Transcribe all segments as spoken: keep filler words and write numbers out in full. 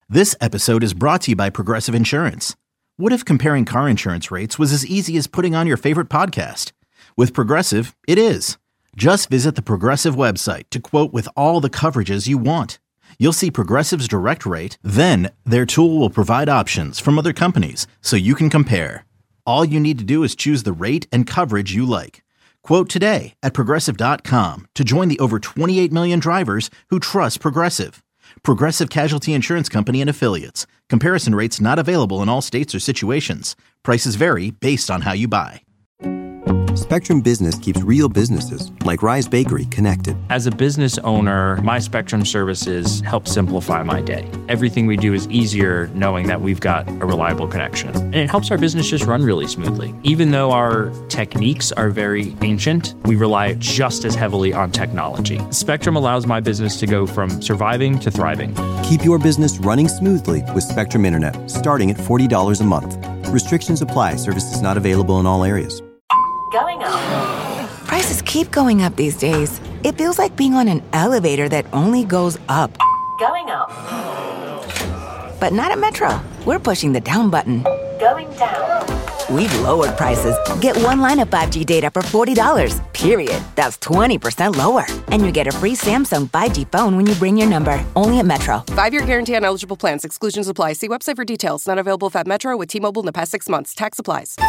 This episode is brought to you by Progressive Insurance. What if comparing car insurance rates was as easy as putting on your favorite podcast? With Progressive, it is. Just visit the Progressive website to quote with all the coverages you want. You'll see Progressive's direct rate, then their tool will provide options from other companies so you can compare. All you need to do is choose the rate and coverage you like. Quote today at progressive dot com to join the over twenty-eight million drivers who trust Progressive. Progressive Casualty Insurance Company and Affiliates. Comparison rates not available in all states or situations. Prices vary based on how you buy. Spectrum Business keeps real businesses, like Rise Bakery, connected. As a business owner, my Spectrum services help simplify my day. Everything we do is easier knowing that we've got a reliable connection. And it helps our business just run really smoothly. Even though our techniques are very ancient, we rely just as heavily on technology. Spectrum allows my business to go from surviving to thriving. Keep your business running smoothly with Spectrum Internet, starting at forty dollars a month. Restrictions apply. Services not available in all areas. Going up. Prices keep going up these days. It feels like being on an elevator that only goes up. Going up. But not at Metro. We're pushing the down button. Going down. We've lowered prices. Get one line of five G data for forty dollars, period. That's twenty percent lower. And you get a free Samsung five G phone when you bring your number. Only at Metro. Five-year guarantee on eligible plans. Exclusions apply. See website for details. Not available at Metro with T-Mobile in the past six months. Tax applies.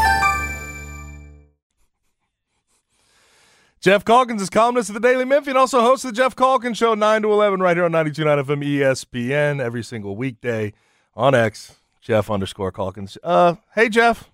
Jeff Calkins is columnist of the Daily Memphian, also host of the Jeff Calkins Show, nine to eleven, right here on ninety-two point nine F M E S P N, every single weekday on X, Jeff underscore Calkins. Uh, hey, Jeff.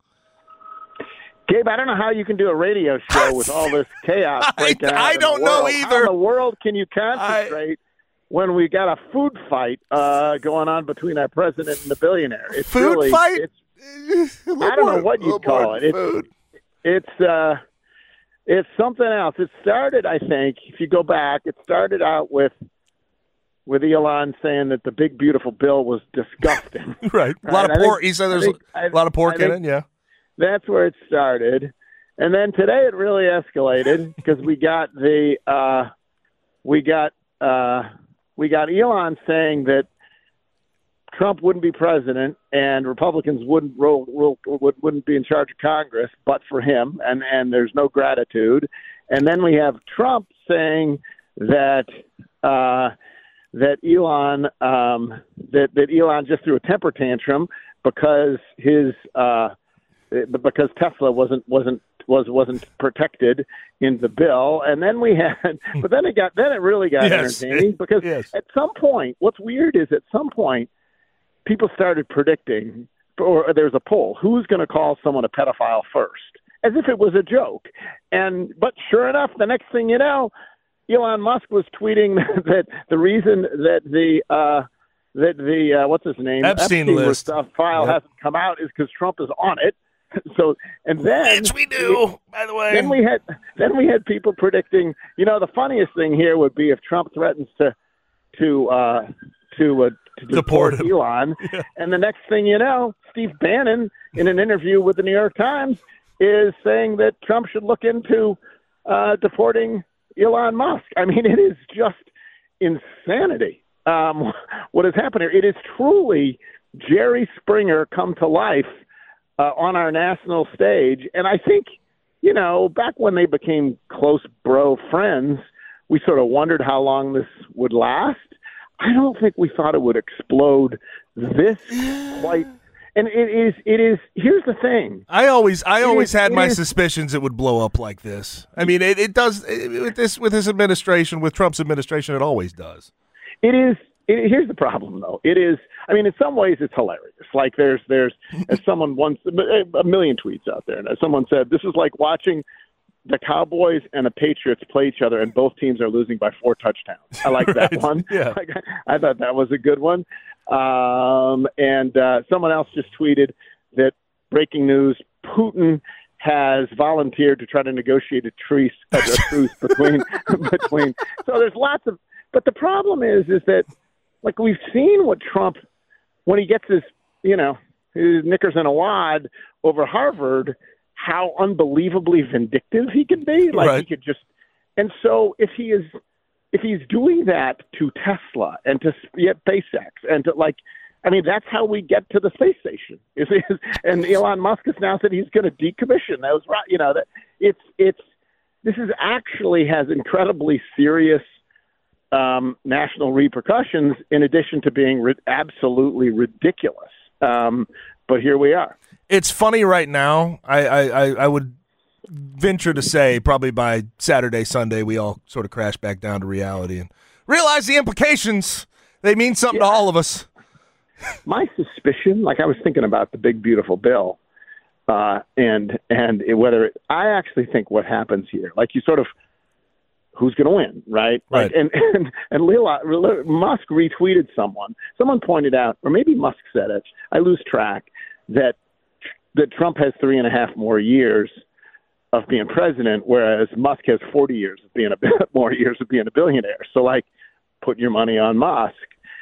Gabe, I don't know how you can do a radio show with all this chaos breaking out. I, I don't know either. How in the world can you concentrate I, when we got a food fight uh, going on between our president and the billionaire? It's food really, fight? It's, I don't know what you'd call it. It's, it's uh, it's something else. It started, I think, if you go back, it started out with with Elon saying that the big beautiful bill was disgusting. right. A lot right? of pork. Think, he said there's think, a lot of pork I in think, it. Yeah. That's where it started. And then today it really escalated because we got the uh, we got uh, we got Elon saying that Trump wouldn't be president and Republicans wouldn't roll, roll would, wouldn't be in charge of Congress but for him, and, and there's no gratitude. And then we have Trump saying that uh, that Elon um, that that Elon just threw a temper tantrum because his uh, because Tesla wasn't wasn't was wasn't protected in the bill. And then we had, but then it got then it really got yes. entertaining because yes. at some point, what's weird is at some point people started predicting, or there was a poll, who's going to call someone a pedophile first, as if it was a joke. And but sure enough, the next thing you know, Elon Musk was tweeting that the reason that the uh, that the uh, what's his name Epstein, Epstein list stuff file yep. hasn't come out is because Trump is on it. So and then which we do, by the way. Then we had then we had people predicting. You know, the funniest thing here would be if Trump threatens to to uh, to uh, to deport, deport Elon, yeah. and the next thing you know, Steve Bannon in an interview with the New York Times is saying that Trump should look into uh, deporting Elon Musk. I mean, it is just insanity. Um, what has happened here? It is truly Jerry Springer come to life. Uh, on our national stage. And I think, you know, back when they became close bro friends, we sort of wondered how long this would last. I don't think we thought it would explode this quite. And it is, it is, here's the thing. I always, I it always is, had my is, suspicions it would blow up like this. I mean, it, it does, it, with this, with this administration, with Trump's administration, it always does. It is, it, here's the problem, though. It is, I mean, in some ways, it's hilarious. Like there's, there's, as someone once, a million tweets out there, and as someone said, this is like watching the Cowboys and the Patriots play each other, and both teams are losing by four touchdowns. I like that right. one. Yeah. Like, I thought that was a good one. Um, and uh, someone else just tweeted that breaking news: Putin has volunteered to try to negotiate a truce, a truce between between. So there's lots of, but the problem is, is that like we've seen what Trump. When he gets his, you know, his knickers in a wad over Harvard, how unbelievably vindictive he can be. Like right. he could just, and so if he is, if he's doing that to Tesla and to SpaceX and to like, I mean, that's how we get to the space station. Is, is and Elon Musk has now said he's going to decommission those. You know, that it's it's this is actually has incredibly serious um, national repercussions. In addition to being ri- absolutely ridiculous, um, but here we are. It's funny right now. I, I, I would venture to say probably by Saturday, Sunday, we all sort of crash back down to reality and realize the implications. They mean something yeah. to all of us. My suspicion, like I was thinking about the big, beautiful bill, uh, and and it, whether it, I actually think what happens here, like you sort of, who's going to win, right? Right. Like, and and and Lila, Musk retweeted someone. Someone pointed out, or maybe Musk said it. I lose track that that Trump has three and a half more years of being president, whereas Musk has forty years of being a bit more years of being a billionaire. So, like, put your money on Musk.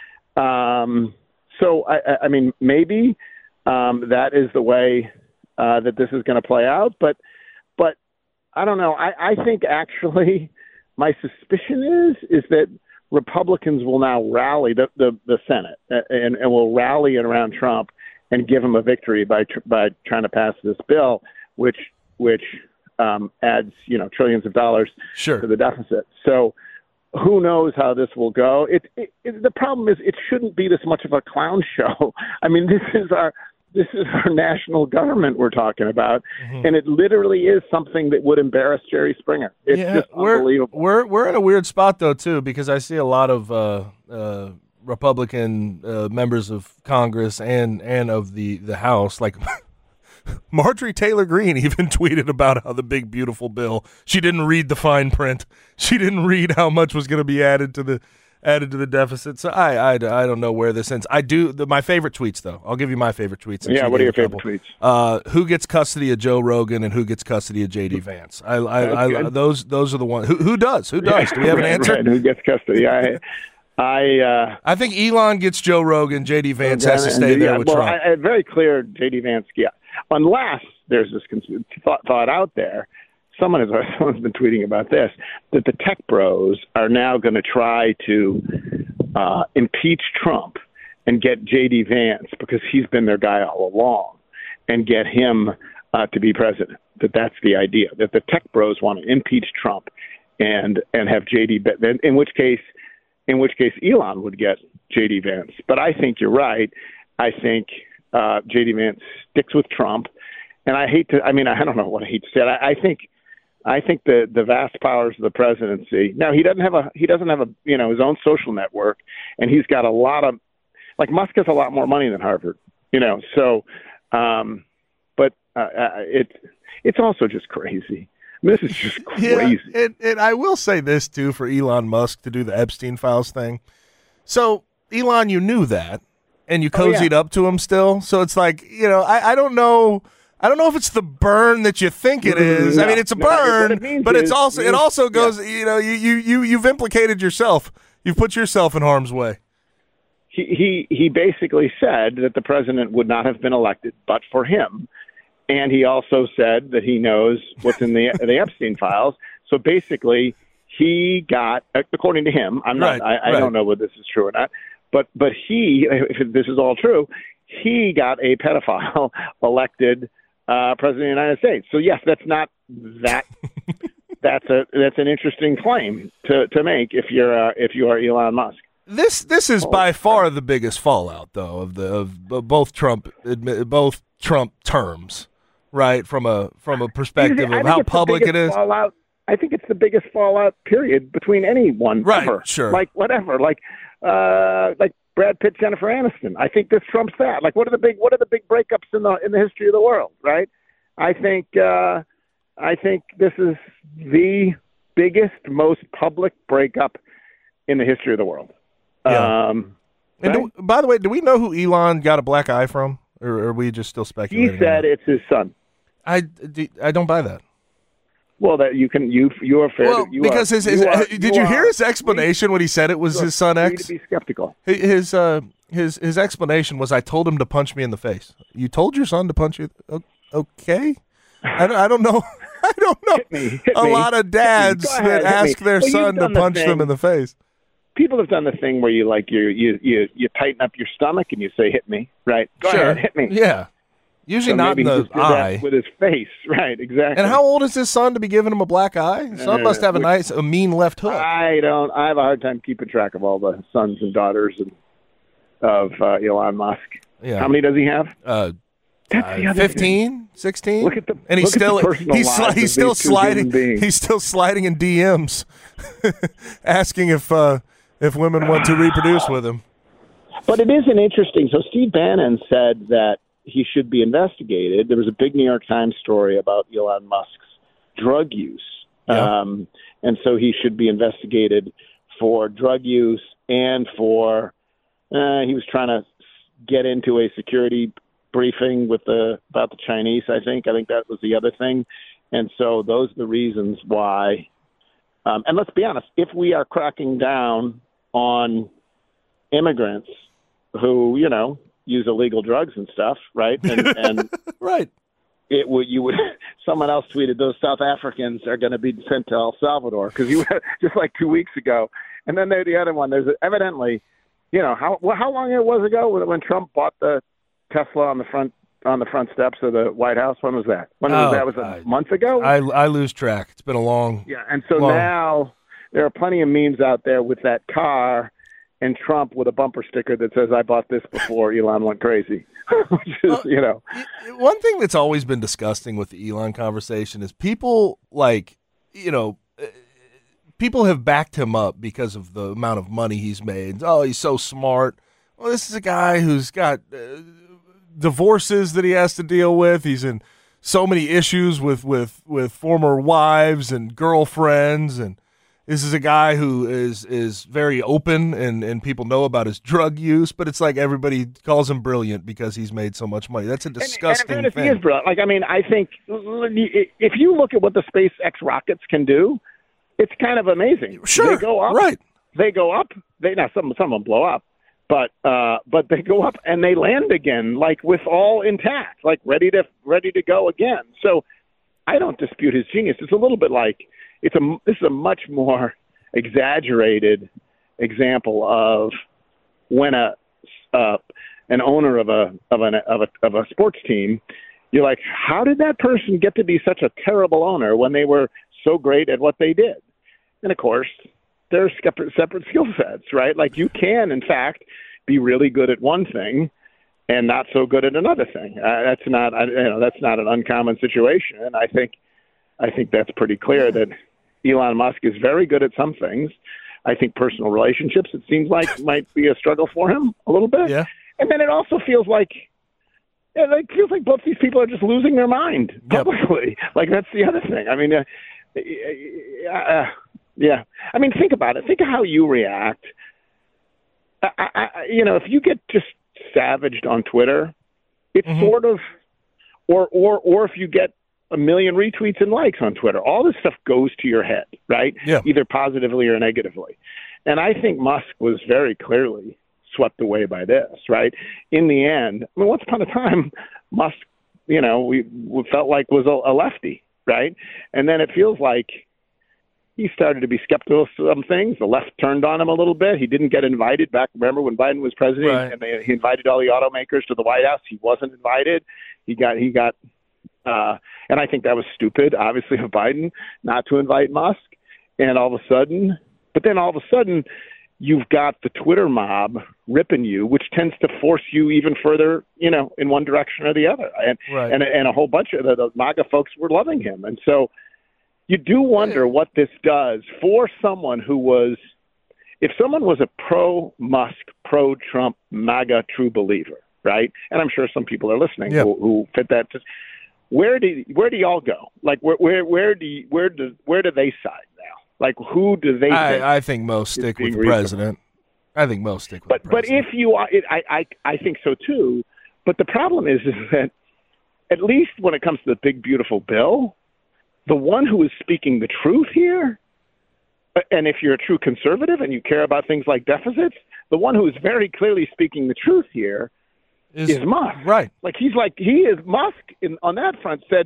Um, so, I, I mean, maybe um, that is the way uh, that this is going to play out. But, but I don't know. I, I think actually my suspicion is is that Republicans will now rally the the, the Senate and, and will rally around Trump and give him a victory by by trying to pass this bill, which which um, adds you know trillions of dollars sure. to the deficit. So who knows how this will go? It, it, it the problem is it shouldn't be this much of a clown show. I mean, this is our this is our national government we're talking about, mm-hmm. and it literally is something that would embarrass Jerry Springer. It's yeah, just we're, unbelievable. We're we're in a weird spot though too, because I see a lot of uh, uh, Republican uh, members of Congress and and of the, the House, like Marjorie Taylor Greene even tweeted about how the big beautiful bill, she didn't read the fine print. She didn't read how much was going to be added to the added to the deficit. So I, I, I don't know where this ends. I do the, my favorite tweets though. I'll give you my favorite tweets. Yeah, what are your favorite tweets? Uh, who gets custody of Joe Rogan and who gets custody of J D Vance? I, I, I those those are the ones. Who, who does? Who does? Do we have an right, answer? Right. Who gets custody? I. I uh, I think Elon gets Joe Rogan. J D Vance has to stay there yeah, with well, Trump. I, I, very clear, J D Vance. Yeah, unless there's this thought, thought out there. Someone has someone's been tweeting about this that the tech bros are now going to try to uh, impeach Trump and get J D Vance because he's been their guy all along, and get him uh, to be president. That that's the idea. That the tech bros want to impeach Trump and and have J D. In which case. In which case, Elon would get J D Vance. But I think you're right. I think uh, J D Vance sticks with Trump. And I hate to. I mean, I don't know what I hate to say. I, I think, I think the the vast powers of the presidency. Now he doesn't have a he doesn't have a you know his own social network, and he's got a lot of like Musk has a lot more money than Harvard. You know, so, um, but uh, it it's also just crazy. This is just crazy. Yeah, and, and I will say this, too, for Elon Musk to do the Epstein Files thing. So, Elon, you knew that, and you cozied oh, yeah. up to him still. So it's like, you know, I, I don't know. I don't know if it's the burn that you think it is. No, I mean, it's a no, burn, it but is, it's also it also goes, yeah. you know, you, you, you, you've implicated yourself. You've put yourself in harm's way. He, he, he basically said that the president would not have been elected but for him. And he also said that he knows what's in the the Epstein files. So basically, he got, according to him, I'm not, right, I, I right. don't know whether this is true or not, but but he, if this is all true, he got a pedophile elected uh, president of the United States. So yes, that's not that. that's a that's an interesting claim to, to make if you're uh, if you are Elon Musk. This this is oh, by far the biggest fallout, though, of the of both Trump both Trump terms. Right, from a from a perspective of how public it is. Fallout, I think it's the biggest fallout period between anyone right, ever. Sure. Like whatever, like uh, like Brad Pitt, Jennifer Aniston. I think this trumps that. Like what are the big what are the big breakups in the in the history of the world? Right. I think uh, I think this is the biggest, most public breakup in the history of the world. Yeah. Um, and right? do, by the way, do we know who Elon got a black eye from, or are we just still speculating? He said it's his son. I, I don't buy that. Well, that you can you you are fair. Well, you because are, his, his you are, did you, you are, hear his explanation when he said it was his son X? To be skeptical. His uh his his explanation was, I told him to punch me in the face. You told your son to punch you? Okay, I don't I don't know. I don't know. Hit me. Hit a me. lot of dads Go ahead, that hit ask me. their Well, you've son to done the punch them thing. in the face. People have done the thing where you like you you you you tighten up your stomach and you say, "Hit me," right? Go Sure. ahead, hit me. Yeah. Usually So not maybe in he the just did eye. that with his face, right? Exactly. And how old is his son to be giving him a black eye? His son Uh, must have a which- nice, a mean left hook. I don't. I have a hard time keeping track of all the sons and daughters and, of uh, Elon Musk. Yeah. How many does he have? Uh, That's the uh, other thing. fifteen, sixteen? Look at the- and he's look at the still personal he's, lives sli- he's of still these two human sliding beings. he's still sliding in D Ms asking if uh, if women want to reproduce with him. But it is an interesting. So Steve Bannon said that he should be investigated. There was a big New York Times story about Elon Musk's drug use, Yeah. um, and so he should be investigated for drug use and for uh, he was trying to get into a security briefing with the about the Chinese. I think. I think that was the other thing, and so those are the reasons why. Um, and let's be honest: if we are cracking down on immigrants who, you know, use illegal drugs and stuff, right? And, and Right. it would you would someone else tweeted those South Africans are going to be sent to El Salvador because you just like two weeks ago, and then there's the other one. There's evidently, you know, how well, how long it was ago when, when Trump bought the Tesla on the front on the front steps of the White House. When was that? When was Oh, that? Was it I- a month ago? I I lose track. It's been a long. Yeah, and so Well- now there are plenty of memes out there with that car and Trump with a bumper sticker that says, "I bought this before Elon went crazy," which is, you know. One thing that's always been disgusting with the Elon conversation is people like, you know, uh, people have backed him up because of the amount of money he's made. Oh, he's so smart. Well, this is a guy who's got uh, divorces that he has to deal with. He's in so many issues with, with, with former wives and girlfriends, and this is a guy who is is very open, and, and people know about his drug use, but it's like everybody calls him brilliant because he's made so much money. That's a disgusting and, and thing. he is brilliant. Like, I mean, I think if you look at what the SpaceX rockets can do, it's kind of amazing. Sure, they go up, right. They go up. They now some some of them blow up, but uh, but they go up and they land again, like with all intact, like ready to ready to go again. So I don't dispute his genius. It's a little bit like it's a this is a much more exaggerated example of when a uh, an owner of a of an of a of a sports team, you're like, how did that person get to be such a terrible owner when they were so great at what they did? And of course, there's separate separate skill sets, right? Like you can, in fact, be really good at one thing and not so good at another thing. Uh, that's not, I, you know, that's not an uncommon situation. And I think, I think that's pretty clear that Elon Musk is very good at some things. I think personal relationships, it seems like, might be a struggle for him a little bit. Yeah. And then it also feels like, yeah, it feels like both these people are just losing their mind publicly. Yep. Like that's the other thing. I mean, uh, uh, yeah. I mean, think about it. Think of how you react. I, I, you know, if you get just savaged on Twitter, it's mm-hmm. sort of, or or or if you get a million retweets and likes on Twitter, all this stuff goes to your head, right? Yeah. Either positively or negatively. And I think Musk was very clearly swept away by this, right? In the end, I mean, once upon a time, Musk, you know, we, we felt like was a, a lefty, right? And then it feels like he started to be skeptical of some things. The left turned on him a little bit. He didn't get invited back. Remember when Biden was president, right. and they, he invited all the automakers to the White House? He wasn't invited. He got, he got, uh, and I think that was stupid, obviously, of Biden not to invite Musk. And all of a sudden, but then all of a sudden, you've got the Twitter mob ripping you, which tends to force you even further, you know, in one direction or the other. And right. and, and a whole bunch of the, the MAGA folks were loving him. And so you do wonder what this does for someone who was, if someone was a pro-Musk, pro-Trump, MAGA true believer, right? And I'm sure some people are listening yep. who, who fit that. Where do where do y'all go? Like where where where do you, where do where do they side now? Like who do they? I, think I think most stick with the reasonable? president. I think most stick with but, the president. But if you are, it, I, I I think so too. But the problem is, is that at least when it comes to the big beautiful bill, the one who is speaking the truth here, and if you're a true conservative and you care about things like deficits, the one who is very clearly speaking the truth here is, is Musk. Right. Like he's like he is Musk in, on that front said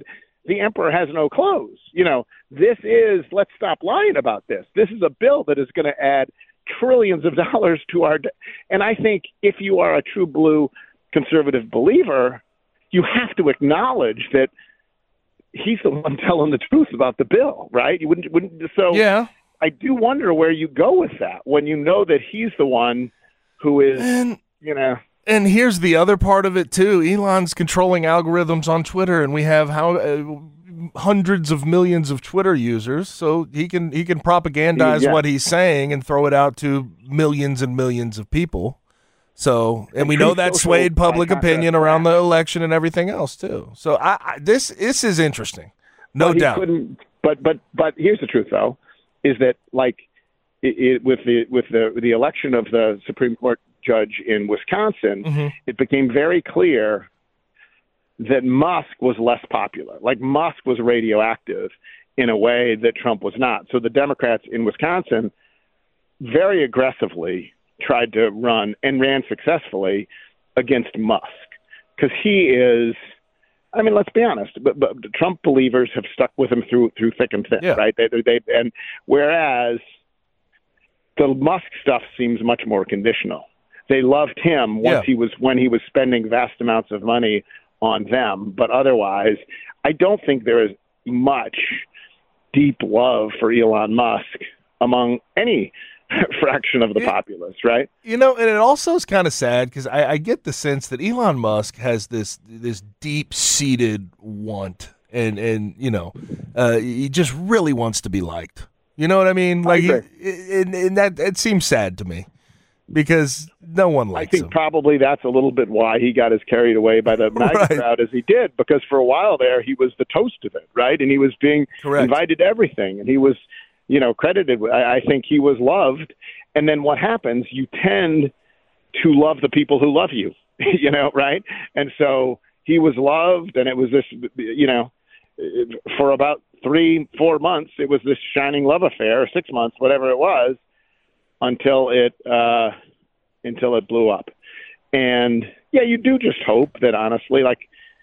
the emperor has no clothes. You know, this is, let's stop lying about this. This is a bill that is going to add trillions of dollars to our de- and I think if you are a true blue conservative believer, you have to acknowledge that he's the one telling the truth about the bill, right? You wouldn't, wouldn't so yeah. I do wonder where you go with that when you know that he's the one who is, and, you know. And here's the other part of it too. Elon's controlling algorithms on Twitter, and we have how uh, hundreds of millions of Twitter users, so he can he can propagandize yeah. what he's saying and throw it out to millions and millions of people. So, and we know that swayed public opinion around the election and everything else too. So, I, I this this is interesting, no but doubt. Couldn't, but but but here's the truth, though, is that like it, it, with the with the the election of the Supreme Court judge in Wisconsin, mm-hmm. it became very clear that Musk was less popular. Like Musk was radioactive in a way that Trump was not. So the Democrats in Wisconsin very aggressively tried to run and ran successfully against Musk because he is, I mean, let's be honest, but, but the Trump believers have stuck with him through through thick and thin, yeah. right? They, they, and whereas the Musk stuff seems much more conditional. They loved him once yeah. he was when he was spending vast amounts of money on them, but otherwise, I don't think there is much deep love for Elon Musk among any fraction of the it, populace, right? You know, and it also is kind of sad because I, I get the sense that Elon Musk has this this deep-seated want, and and you know, uh, he just really wants to be liked. You know what I mean? Like, I he, and, and that it seems sad to me because no one likes him. I think him. probably that's a little bit why he got as carried away by the MAGA right. crowd as he did, because for a while there he was the toast of it, right? And he was being Correct. invited to everything, and he was, you know, credited. I, I think he was loved. And then what happens? You tend to love the people who love you, you know, right? And so he was loved, and it was this, you know, for about three, four months, it was this shining love affair, or six months, whatever it was, until it uh, until it blew up. And yeah, you do just hope that, honestly, like,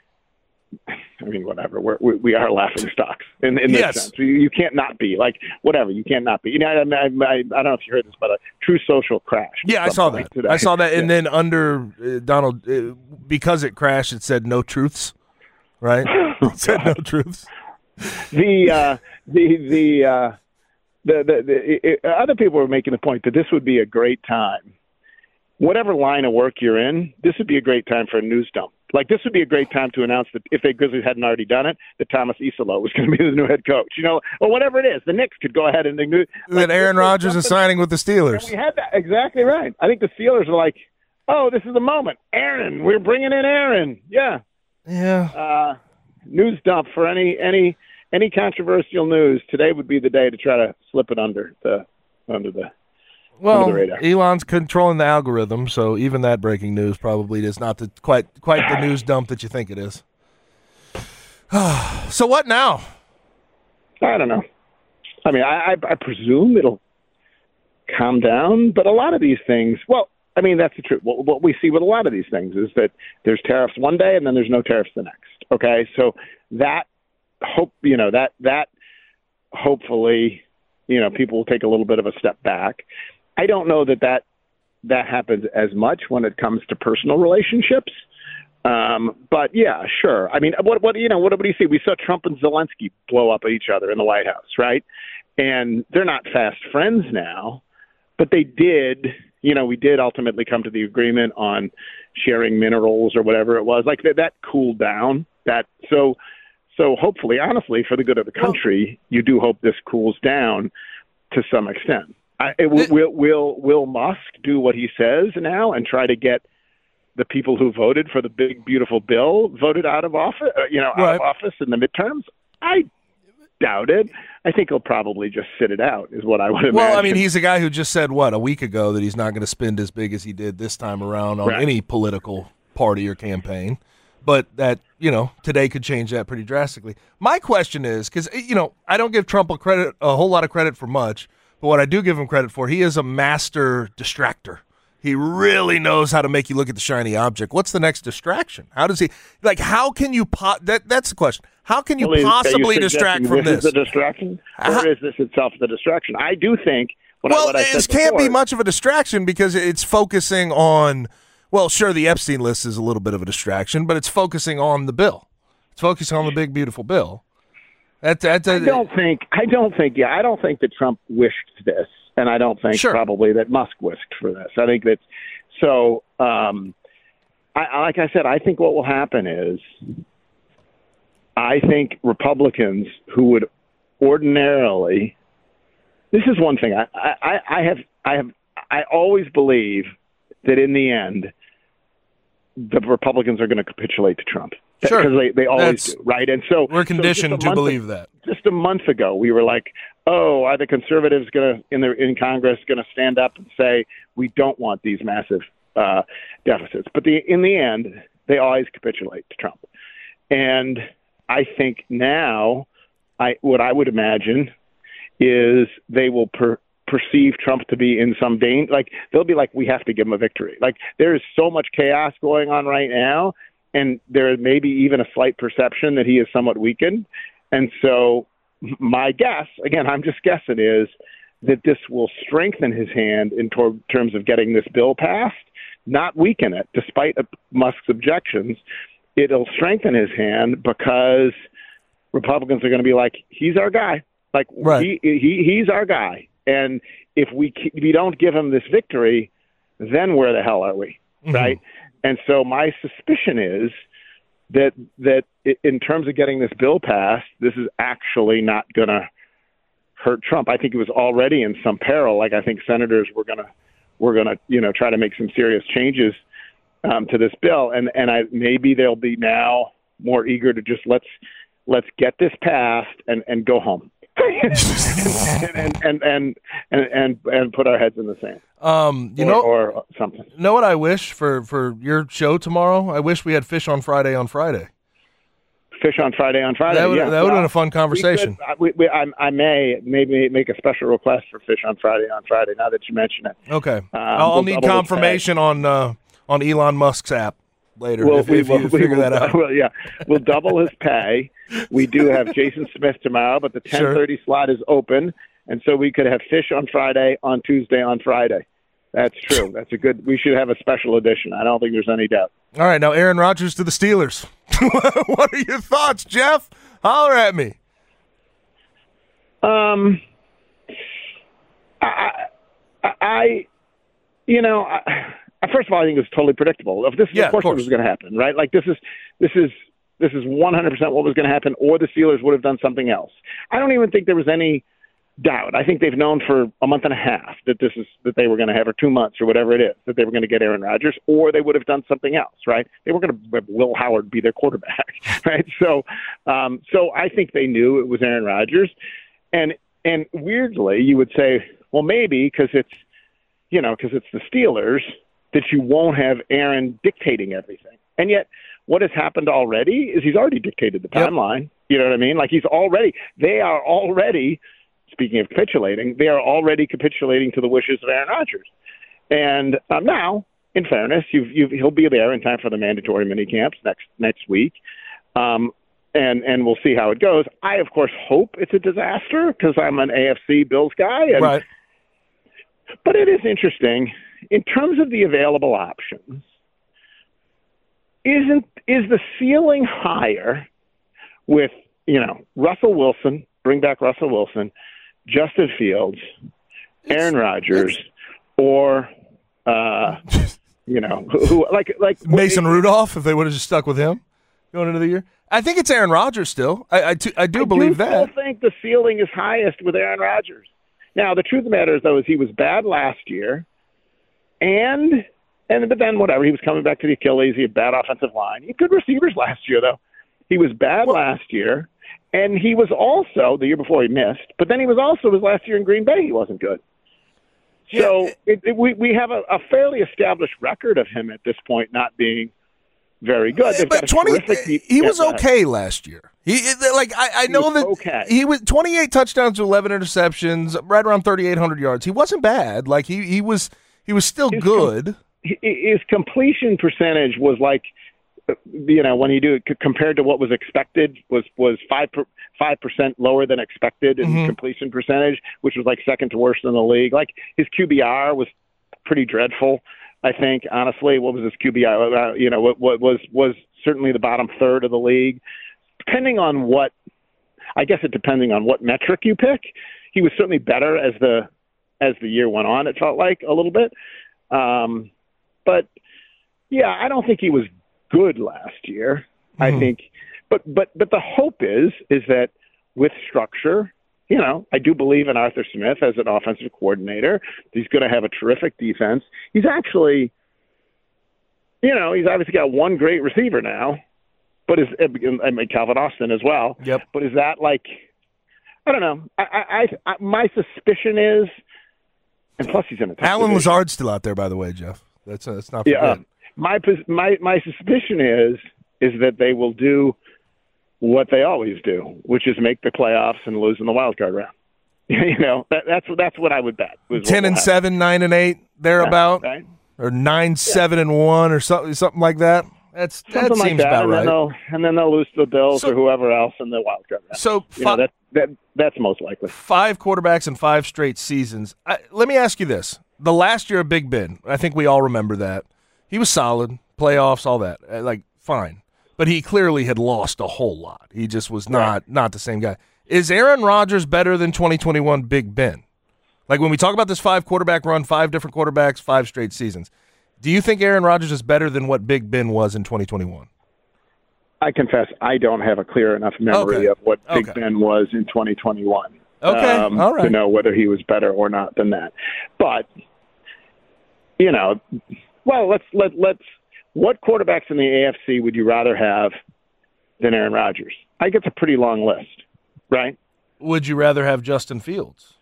I mean, whatever, we're, we we are laughing stocks in, in this yes. sense. You, you can't not be, like, whatever, you can't not be. You know, I, I, I, I don't know if you heard this, but a true social crash. Yeah, I saw that. Today. I saw that, and yeah. then under uh, Donald, uh, because it crashed, it said no truths, right? It said no truths. The uh, the the, uh, the the the it, other people were making the point that this would be a great time. Whatever line of work you're in, this would be a great time for a news dump. Like, this would be a great time to announce that if the Grizzlies hadn't already done it, that Thomas Iserlo was going to be the new head coach. You know, or whatever it is. The Knicks could go ahead and like, that Aaron Rodgers is signing with the Steelers. We had that exactly right. I think the Steelers are like, oh, this is the moment. Aaron, we're bringing in Aaron. Yeah, yeah. Uh, news dump for any any any controversial news. Today would be the day to try to slip it under the under the. Well, Elon's controlling the algorithm, so even that breaking news probably is not the, quite quite the news dump that you think it is. So what now? I don't know. I mean, I, I, I presume it'll calm down, but a lot of these things, well, I mean, that's the truth. What, what we see with a lot of these things is that there's tariffs one day and then there's no tariffs the next. Okay, so that hope, you know, that that hopefully, you know, people will take a little bit of a step back. I don't know that that, that happens as much when it comes to personal relationships. Um, but yeah, sure. I mean, what, what, you know, what, what do you see? We saw Trump and Zelensky blow up at each other in the White House, right? And they're not fast friends now, but they did, you know, we did ultimately come to the agreement on sharing minerals or whatever it was. Like that, that cooled down that. So, so hopefully, honestly, for the good of the country, you do hope this cools down to some extent. I, it, will, will will Musk do what he says now and try to get the people who voted for the big beautiful bill voted out of office? Uh, you know, out right. of office in the midterms? I doubt it. I think he'll probably just sit it out. Is what I would imagine. Well, I mean, he's a guy who just said what a week ago that he's not going to spend as big as he did this time around on right. any political party or campaign. But that, you know, today could change that pretty drastically. My question is, because, you know, I don't give Trump a credit, a whole lot of credit for much, but what I do give him credit for, he is a master distractor. He really knows how to make you look at the shiny object. What's the next distraction? How does he like? How can you po- that? That's the question. How can you Well, is- are you possibly distract suggesting from this? this? Is the distraction, or Uh, is this itself the distraction? I do think. What I, well, what I said this can't be before- much of a distraction because it's focusing on. Well, sure, the Epstein list is a little bit of a distraction, but it's focusing on the bill. It's focusing on the big beautiful bill. That, that, that, I don't think. I don't think. Yeah, I don't think that Trump wished this, and I don't think Sure. probably that Musk wished for this. I think that. So, um, I, like I said, I think what will happen is, I think Republicans who would ordinarily. This is one thing. I, I, I have. I have. I always believe that in the end, the Republicans are going to capitulate to Trump. Sure. Because they, they always That's- do, right? And so we're so conditioned just a to month believe ago- that. Just a month ago, we were like, "Oh, are the conservatives going to in the in Congress going to stand up and say we don't want these massive uh, deficits?" But the in the end, they always capitulate to Trump. And I think now, I what I would imagine is they will per, perceive Trump to be in some danger. Like they'll be like, "We have to give him a victory." Like there is so much chaos going on right now. And there may be even a slight perception that he is somewhat weakened. And so my guess, again, I'm just guessing, is that this will strengthen his hand in tor- terms of getting this bill passed, not weaken it, despite Musk's objections. It'll strengthen his hand because Republicans are going to be like, he's our guy. Like, Right. he, he he's our guy. And if we, if we don't give him this victory, then where the hell are we, Mm-hmm. right? And so my suspicion is that that in terms of getting this bill passed, this is actually not going to hurt Trump. I think it was already in some peril. Like I think senators were going to were going to you know try to make some serious changes um, to this bill, and and I maybe they'll be now more eager to just let's let's get this passed and, and go home. and, and, and, and, and, and put our heads in the sand. Um, you or, know, or something. know what I wish for, for your show tomorrow? I wish we had Fish on Friday on Friday. Fish on Friday on Friday. That would yeah. that would have Well, been a fun conversation. We could, I, we, I, I may maybe make a special request for Fish on Friday on Friday. Now that you mention it, Okay, Um, I'll, I'll we'll need double the confirmation on uh, on Elon Musk's app later We'll- if, we if will- you we figure will- that out. Well, yeah, we'll double his pay. We do have Jason Smith tomorrow, but the ten thirty slot is open, and so we could have Fish on Friday, on Tuesday, on Friday. That's true. That's a good. We should have a special edition. I don't think there's any doubt. All right, now Aaron Rodgers to the Steelers. What are your thoughts, Jeff? Holler at me. Um, I, I, I you know, I, first of all, I think it was totally predictable. If this, Yeah, of course, of course. it was going to happen, right? Like this is this is this is one hundred percent what was going to happen, or the Steelers would have done something else. I don't even think there was any doubt. I think they've known for a month and a half that this is that they were going to have, or two months, or whatever it is, that they were going to get Aaron Rodgers, or they would have done something else, right? They were going to have Will Howard be their quarterback, right? So, um, so I think they knew it was Aaron Rodgers, and and weirdly, you would say, well, maybe because it's you know because it's the Steelers that you won't have Aaron dictating everything, and yet what has happened already is he's already dictated the Yep. timeline. You know what I mean? Like he's already, they are already. Speaking of capitulating, they are already capitulating to the wishes of Aaron Rodgers. And um, now, in fairness, you've, you've, he'll be there in time for the mandatory mini camps next next week, um, and and we'll see how it goes. I, of course, hope it's a disaster because I'm an A F C Bills guy. And, Right. But it is interesting in terms of the available options. Isn't is the ceiling higher with you know Russell Wilson? Bring back Russell Wilson. Justin Fields, Aaron Rodgers, or uh, you know, who, who like like Mason Rudolph, if they would have just stuck with him going into the year. I think it's Aaron Rodgers still. I, I, t- I do I believe do that. still think the ceiling is highest with Aaron Rodgers. Now, the truth of the matter is, though, is he was bad last year, and and but then whatever, he was coming back to the Achilles. He had bad offensive line. He had good receivers last year, though. He was bad Well- last year. And he was also, the year before he missed, but then he was also, his last year in Green Bay, he wasn't good. So it, it, we, we have a, a fairly established record of him at this point not being very good. They've got But a twenty, terrific deep- he yeah, was go ahead. okay last year. He it- like I, I know was that okay. he was twenty-eight touchdowns to eleven interceptions, right around thirty-eight hundred yards. He wasn't bad. Like he he was he was still his good. Com- his completion percentage was like, you know, when you do it c- compared to what was expected, was was five per, five percent lower than expected in Mm-hmm. completion percentage, which was like second to worst in the league. Like his Q B R was pretty dreadful. I think, honestly, what was his Q B R? Uh, you know, what, what was was certainly the bottom third of the league. Depending on what, I guess it depending on what metric you pick, he was certainly better as the as the year went on. It felt like a little bit, um, but yeah, I don't think he was good last year. Mm-hmm. I think, but but but the hope is is that with structure, you know, I do believe in Arthur Smith as an offensive coordinator. He's going to have a terrific defense. He's actually, you know, he's obviously got one great receiver now, but is I mean Calvin Austin as well. Yep. But is that like, I don't know. I, I, I my suspicion is, and plus he's in a tough Alan division. Lazard's still out there, by the way, Jeff. That's uh, that's not Yeah. forget. Uh, my my my suspicion is is that they will do what they always do, which is make the playoffs and lose in the wild card round. You know, that, that's that's what I would bet. Ten and seven, nine and eight, thereabout, yeah, right? or nine yeah. seven and one, or something something like that. That's something that like seems that, about and right. Then they'll, and then they'll lose to the Bills so, or whoever else in the wild card round. So you know, that that that's most likely. Five quarterbacks in five straight seasons. I, let me ask you this: the last year of Big Ben, I think we all remember that he was solid, playoffs, all that, like fine. But he clearly had lost a whole lot. He just was not right. not the same guy. Is Aaron Rodgers better than twenty twenty-one Big Ben? Like when we talk about this five quarterback run, five different quarterbacks, five straight seasons, do you think Aaron Rodgers is better than what Big Ben was in twenty twenty-one? I confess I don't have a clear enough memory okay. of what Big okay. Ben was in twenty twenty-one okay. um, all right. to know whether he was better or not than that. But, you know, well, let's let let's. What quarterbacks in the A F C would you rather have than Aaron Rodgers? I think it's a pretty long list, right? Would you rather have Justin Fields?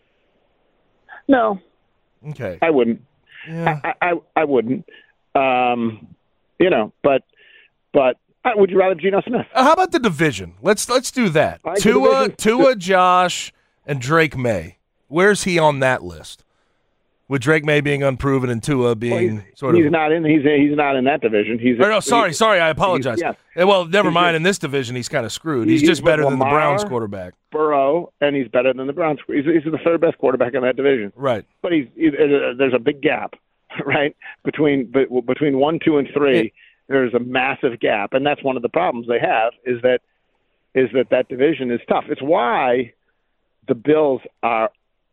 No. Okay. I wouldn't. Yeah. I, I, I wouldn't. Um, you know, but but uh, would you rather Geno Smith? Uh, how about the division? Let's let's do that. Like Tua, Tua, Josh, and Drake May. Where's he on that list? With Drake May being unproven and Tua being well, he's, sort he's of not in he's he's not in that division. He's or no, sorry, he's, sorry, I apologize. Yeah. Well, never he's mind. just, in this division, he's kind of screwed. He's, he's just better Lamar, than the Browns quarterback, Burrow, and he's better than the Browns. He's, he's the third best quarterback in that division. Right. But he's, he's there's a big gap, right, between between one, two, and three. It, there's a massive gap, and that's one of the problems they have is that is that that division is tough. It's why the Bills are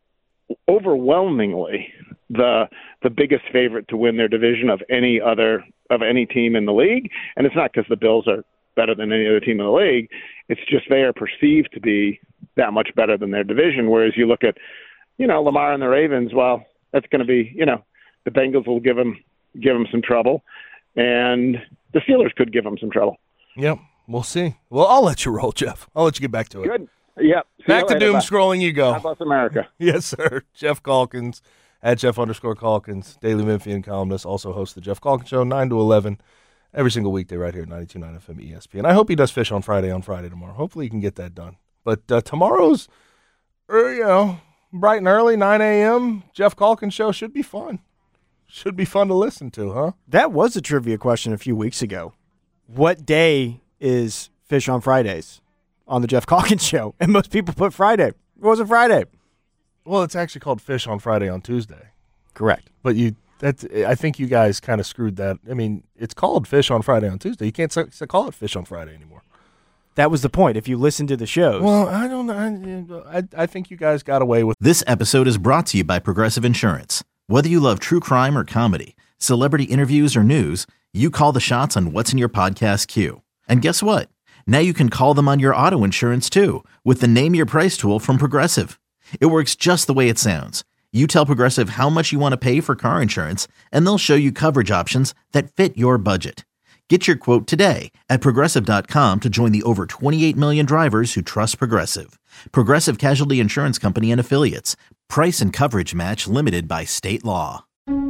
overwhelmingly the the biggest favorite to win their division of any other of any team in the league, and it's not because the Bills are better than any other team in the league. It's just they are perceived to be that much better than their division. Whereas you look at, you know, Lamar and the Ravens. Well, that's going to be, you know, the Bengals will give them give them some trouble, and the Steelers could give them some trouble. Yep, we'll see. Well, I'll let you roll, Jeff. I'll let you get back to it. Good. Yep. See Back to later. doom Bye. scrolling you go. God bless America. Yes, sir. Jeff Calkins, at Jeff underscore Calkins, Daily Memphian columnist, also hosts the Jeff Calkins Show, nine to eleven, every single weekday right here at ninety-two point nine F M E S P N. I hope he does Fish on Friday on Friday tomorrow. Hopefully he can get that done. But uh, tomorrow's, er, you know, bright and early, nine a.m., Jeff Calkins Show should be fun. Should be fun to listen to, huh? That was a trivia question a few weeks ago. What day is Fish on Fridays on the Jeff Calkins Show? And most people put Friday. It wasn't Friday. Well, it's actually called Fish on Friday on Tuesday. Correct. But you, that's, I think you guys kind of screwed that. I mean, it's called Fish on Friday on Tuesday. You can't s- call it Fish on Friday anymore. That was the point. If you listen to the shows. Well, I don't know. I, I, I think you guys got away with. This episode is brought to you by Progressive Insurance. Whether you love true crime or comedy, celebrity interviews or news, you call the shots on what's in your podcast queue. And guess what? Now you can call them on your auto insurance too with the Name Your Price tool from Progressive. It works just the way it sounds. You tell Progressive how much you want to pay for car insurance, and they'll show you coverage options that fit your budget. Get your quote today at Progressive dot com to join the over twenty-eight million drivers who trust Progressive. Progressive Casualty Insurance Company and Affiliates. Price and coverage match limited by state law.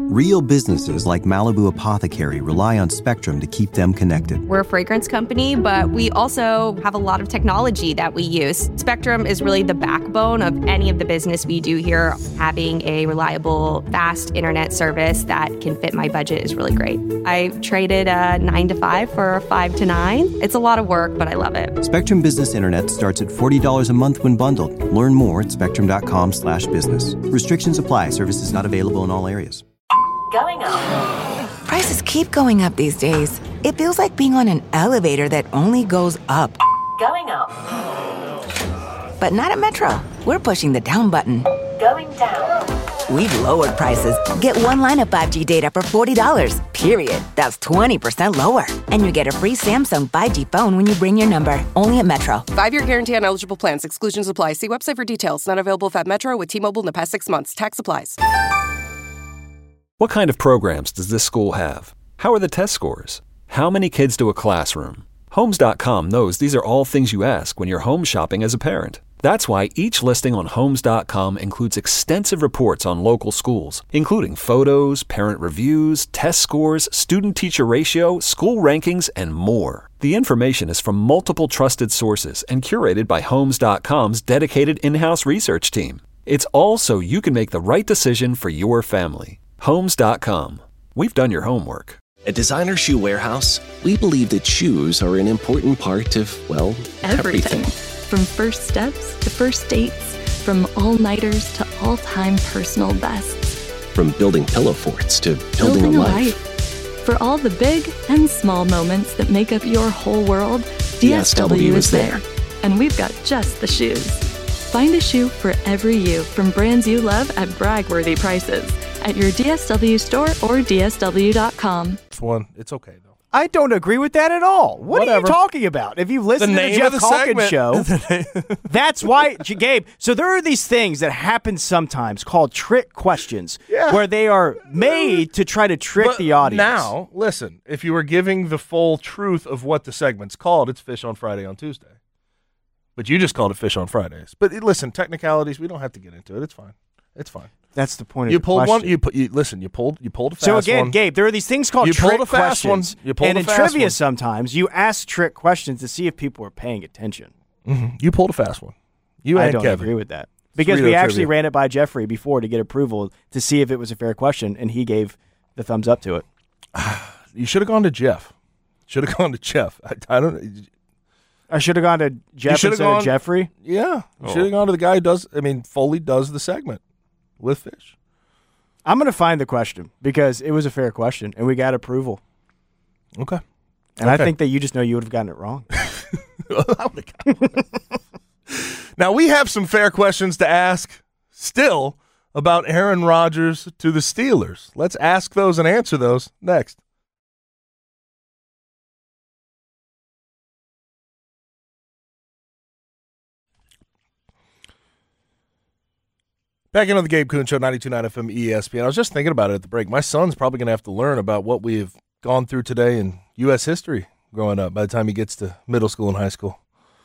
Real businesses like Malibu Apothecary rely on Spectrum to keep them connected. We're a fragrance company, but we also have a lot of technology that we use. Spectrum is really the backbone of any of the business we do here. Having a reliable, fast internet service that can fit my budget is really great. I traded a nine to five for a five to nine. It's a lot of work, but I love it. Spectrum Business Internet starts at forty dollars a month when bundled. Learn more at spectrum.com slash business. Restrictions apply. Services not available in all areas. Going up. Prices keep going up these days. It feels like being on an elevator that only goes up. Going up. But not at Metro. We're pushing the down button. Going down. We've lowered prices. Get one line of five G data for forty dollars, period. That's twenty percent lower. And you get a free Samsung five G phone when you bring your number. Only at Metro. Five-year guarantee on eligible plans. Exclusions apply. See website for details. Not available if at Metro with T-Mobile in the past six months. Tax applies. What kind of programs does this school have? How are the test scores? How many kids do a classroom? Homes dot com knows these are all things you ask when you're home shopping as a parent. That's why each listing on Homes dot com includes extensive reports on local schools, including photos, parent reviews, test scores, student-teacher ratio, school rankings, and more. The information is from multiple trusted sources and curated by Homes dot com's dedicated in-house research team. It's all so you can make the right decision for your family. Homes dot com. We've done your homework. At Designer Shoe Warehouse, we believe that shoes are an important part of, well, everything. everything. From first steps to first dates, from all-nighters to all-time personal bests. From building pillow forts to building, building a, a life. life. For all the big and small moments that make up your whole world, D S W, D S W is there. And we've got just the shoes. Find a shoe for every you from brands you love at brag-worthy prices at your D S W store or D S W dot com. It's one. It's okay, though. I don't agree with that at all. What Whatever. are you talking about? If you've listened The to the name Jeff of the Calkins segment. show, that's why, Gabe. So there are these things that happen sometimes called trick questions, Yeah. where they are made to try to trick But the audience. Now, listen, if you were giving the full truth of what the segment's called, it's Fish on Friday on Tuesday. But you just called it Fish on Fridays. But listen, technicalities, we don't have to get into it. It's fine. It's fine. That's the point of you the pulled question. one. You, put, you listen. You pulled. You pulled a fast So again, one. Gabe, there are these things called You trick pulled a fast questions. one. You pulled and a in fast trivia, one. sometimes you ask trick questions to see if people are paying attention. Mm-hmm. You pulled a fast one. You I and don't Kevin. agree with that because Frito we actually trivia. ran it by Jeffrey before to get approval to see if it was a fair question, and he gave the thumbs up to it. You should have gone to Jeff. Should have gone to Jeff. I, I don't. I should have gone to Jeff should've instead gone- of Jeffrey. Yeah, you Oh. should have gone to the guy who does. I mean, Foley does the segment with Fish. I'm going to find the question because it was a fair question, and we got approval. Okay. And I Okay. think that you just know you would have gotten it wrong. Now, we have some fair questions to ask still about Aaron Rodgers to the Steelers. Let's ask those and answer those next. Back into the Gabe Kuhn Show, ninety-two point nine F M E S P N. I was just thinking about it at the break. My son's probably going to have to learn about what we've gone through today in U S history growing up by the time he gets to middle school and high school.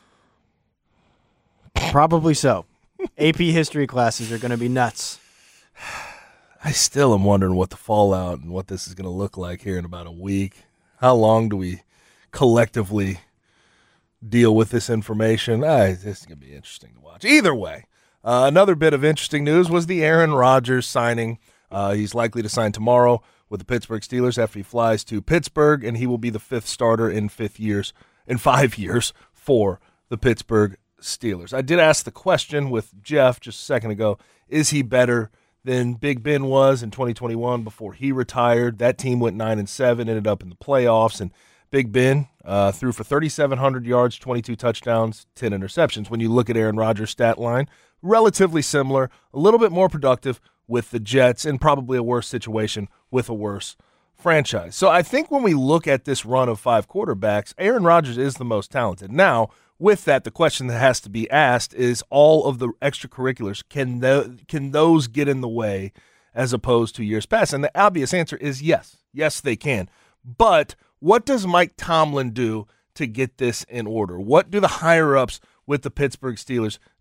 Probably so. A P history classes are going to be nuts. I still am wondering what the fallout and what this is going to look like here in about a week. How long do we collectively deal with this information? Ah, this is going to be interesting to watch. Either way, uh, another bit of interesting news was the Aaron Rodgers signing. Uh, he's likely to sign tomorrow with the Pittsburgh Steelers after he flies to Pittsburgh, and he will be the fifth starter in fifth years, in five years for the Pittsburgh Steelers. I did ask the question with Jeff just a second ago, is he better than Big Ben was in twenty twenty-one before he retired? That team went nine and seven, ended up in the playoffs, and Big Ben uh, threw for thirty-seven hundred yards, twenty-two touchdowns, ten interceptions. When you look at Aaron Rodgers' stat line, relatively similar, a little bit more productive with the Jets, and probably a worse situation with a worse franchise. So I think when we look at this run of five quarterbacks, Aaron Rodgers is the most talented. Now, with that, the question that has to be asked is all of the extracurriculars, can, the, can those get in the way as opposed to years past? And the obvious answer is yes. Yes, they can. But what does Mike Tomlin do to get this in order? What do the higher-ups with the Pittsburgh Steelers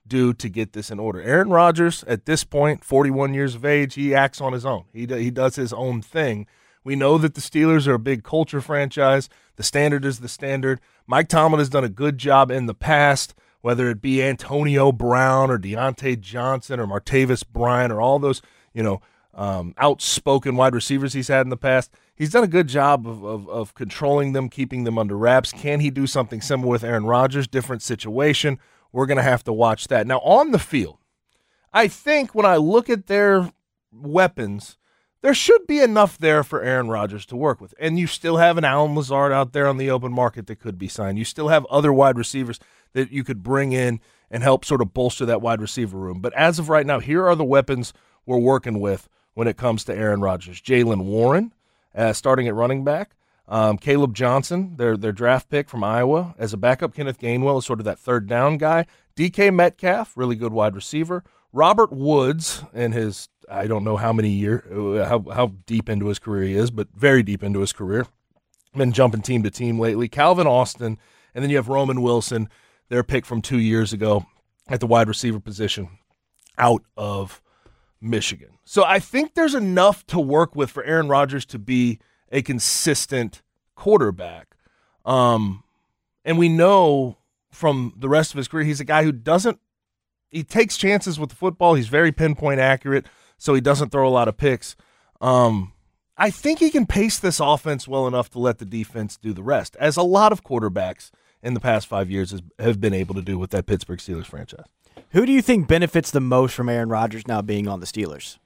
do to get this in order? Aaron Rodgers, at this point, forty-one years of age, he acts on his own. He do, he does his own thing. We know that the Steelers are a big culture franchise. The standard is the standard. Mike Tomlin has done a good job in the past, whether it be Antonio Brown or Deontay Johnson or Martavis Bryant or all those, you know, um, outspoken wide receivers he's had in the past. He's done a good job of, of, of controlling them, keeping them under wraps. Can he do something similar with Aaron Rodgers? Different situation. We're going to have to watch that. Now, on the field, I think when I look at their weapons, there should be enough there for Aaron Rodgers to work with. And you still have an Allen Lazard out there on the open market that could be signed. You still have other wide receivers that you could bring in and help sort of bolster that wide receiver room. But as of right now, here are the weapons we're working with when it comes to Aaron Rodgers. Jaylen Warren, uh, starting at running back. Um, Caleb Johnson, their their draft pick from Iowa. As a backup, Kenneth Gainwell is sort of that third down guy. D K Metcalf, really good wide receiver. Robert Woods, in his, I don't know how many years, how, how deep into his career he is, but very deep into his career. Been jumping team to team lately. Calvin Austin, and then you have Roman Wilson, their pick from two years ago at the wide receiver position out of Michigan. So I think there's enough to work with for Aaron Rodgers to be a consistent quarterback. Um, and we know from the rest of his career, he's a guy who doesn't, he takes chances with the football. He's very pinpoint accurate, so he doesn't throw a lot of picks. Um, I think he can pace this offense well enough to let the defense do the rest, as a lot of quarterbacks in the past five years has, have been able to do with that Pittsburgh Steelers franchise. Who do you think benefits the most from Aaron Rodgers now being on the Steelers?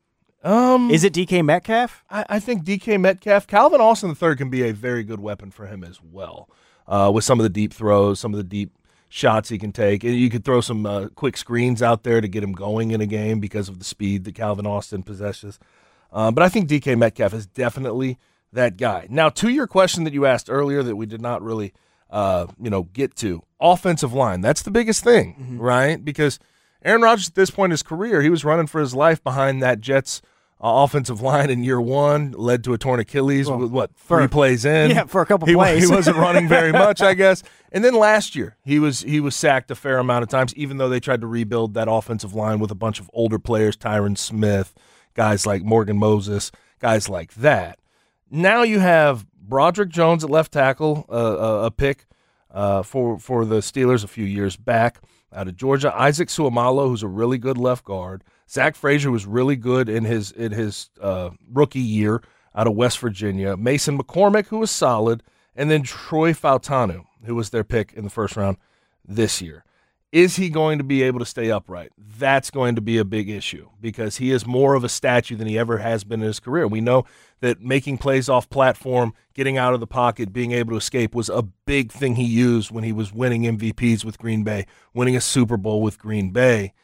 Um, Is it D K Metcalf? I, I think D K Metcalf. Calvin Austin the third can be a very good weapon for him as well, uh, with some of the deep throws, some of the deep shots he can take. You could throw some uh, quick screens out there to get him going in a game because of the speed that Calvin Austin possesses. Uh, but I think D K Metcalf is definitely that guy. Now, to your question that you asked earlier that we did not really uh, you know, get to, offensive line. That's the biggest thing, mm-hmm. right? Because Aaron Rodgers at this point in his career, he was running for his life behind that Jets Uh, offensive line in year one, led to a torn Achilles, well, with, what, three for, plays in? Yeah, for a couple he, plays. He wasn't running very much, I guess. And then last year, he was he was sacked a fair amount of times, even though they tried to rebuild that offensive line with a bunch of older players, Tyron Smith, guys like Morgan Moses, guys like that. Now you have Broderick Jones at left tackle, uh, a pick uh, for, for the Steelers a few years back out of Georgia. Isaac Suamalo, who's a really good left guard. Zach Frazier was really good in his in his uh, rookie year out of West Virginia. Mason McCormick, who was solid, and then Troy Fautanu, who was their pick in the first round this year. Is he going to be able to stay upright? That's going to be a big issue because he is more of a statue than he ever has been in his career. We know that making plays off platform, getting out of the pocket, being able to escape was a big thing he used when he was winning M V Ps with Green Bay, winning a Super Bowl with Green Bay.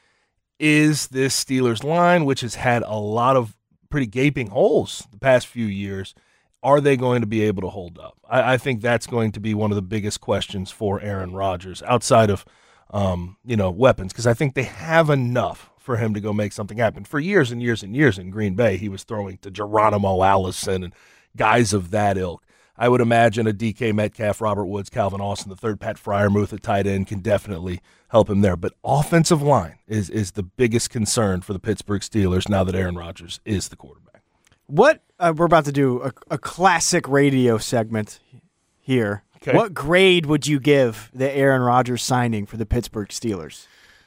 Is this Steelers line, which has had a lot of pretty gaping holes the past few years, are they going to be able to hold up? I, I think that's going to be one of the biggest questions for Aaron Rodgers outside of um, you know, weapons, because I think they have enough for him to go make something happen. For years and years and years in Green Bay, he was throwing to Geronimo Allison and guys of that ilk. I would imagine a D K Metcalf, Robert Woods, Calvin Austin, the third, Pat Freiermuth at tight end can definitely help him there. But offensive line is is the biggest concern for the Pittsburgh Steelers now that Aaron Rodgers is the quarterback. What uh, we're about to do a, a classic radio segment here. Okay. What grade would you give the Aaron Rodgers signing for the Pittsburgh Steelers?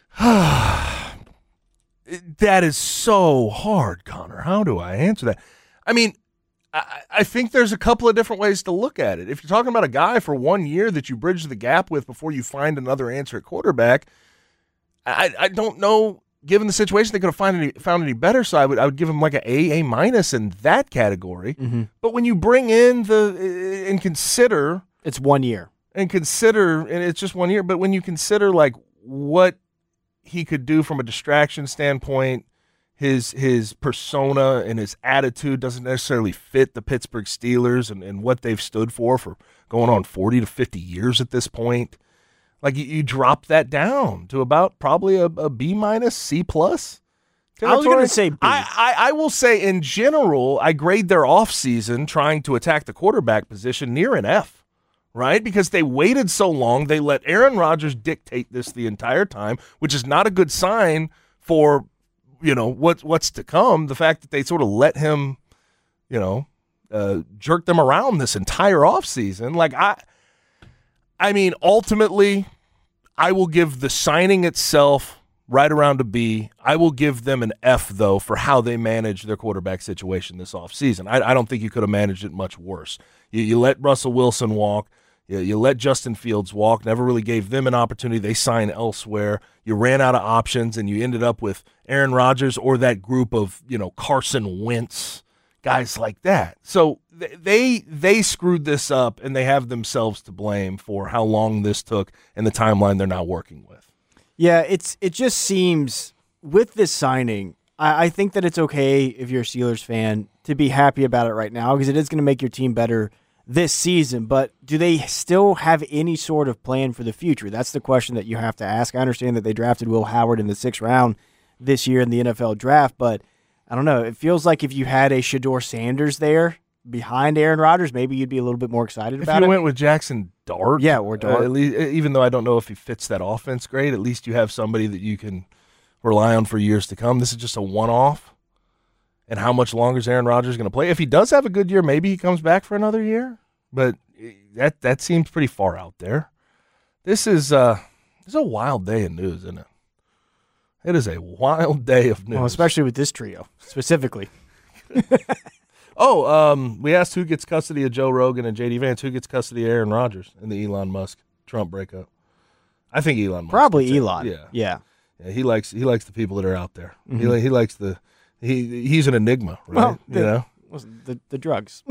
That is so hard, Connor. How do I answer that? I mean, I, I think there's a couple of different ways to look at it. If you're talking about a guy for one year that you bridge the gap with before you find another answer at quarterback, I, I don't know. Given the situation, they could have find any, found any better, so I would I would give him like an A, A minus in that category. Mm-hmm. But when you bring in the and consider, it's one year, and consider, and it's just one year. But when you consider like what he could do from a distraction standpoint, his his persona and his attitude doesn't necessarily fit the Pittsburgh Steelers and, and what they've stood for for going on forty to fifty years at this point. Like, you, you drop that down to about probably a, a B minus, C plus. I was going to say B. I, I, I will say, in general, I grade their offseason trying to attack the quarterback position near an F right? Because they waited so long. They let Aaron Rodgers dictate this the entire time, which is not a good sign for, you know, what, what's to come. The fact that they sort of let him, you know, uh, jerk them around this entire offseason. Like, I, I mean, ultimately, I will give the signing itself right around a B. I will give them an F, though, for how they managed their quarterback situation this offseason. I, I don't think you could have managed it much worse. You, you let Russell Wilson walk. You, you let Justin Fields walk. Never really gave them an opportunity. They signed elsewhere. You ran out of options, and you ended up with Aaron Rodgers or that group of, you know, Carson Wentz, guys like that. So th- they they screwed this up, and they have themselves to blame for how long this took and the timeline they're now working with. Yeah, it's it just seems with this signing, I, I think that it's okay if you're a Steelers fan to be happy about it right now because it is going to make your team better this season. But do they still have any sort of plan for the future? That's the question that you have to ask. I understand that they drafted Will Howard in the sixth round this year in the N F L draft, but I don't know. It feels like if you had a Shedeur Sanders there behind Aaron Rodgers, maybe you'd be a little bit more excited if about you it. went with Jackson Dart, yeah, or Dart. Uh, at least, even though I don't know if he fits that offense great, at least you have somebody that you can rely on for years to come. This is just a one-off. And how much longer is Aaron Rodgers going to play? If he does have a good year, maybe he comes back for another year. But that that seems pretty far out there. This is uh, this is a wild day in news, isn't it? It is a wild day of news. Well, especially with this trio, specifically. Oh, um, we asked who gets custody of Joe Rogan and J D Vance. Who gets custody of Aaron Rodgers in the Elon Musk-Trump breakup? I think Elon Musk. Probably Elon. Yeah. yeah. Yeah. He likes he likes the people that are out there. Mm-hmm. He he likes the he he's an enigma, right? Well, the, you know, the the drugs.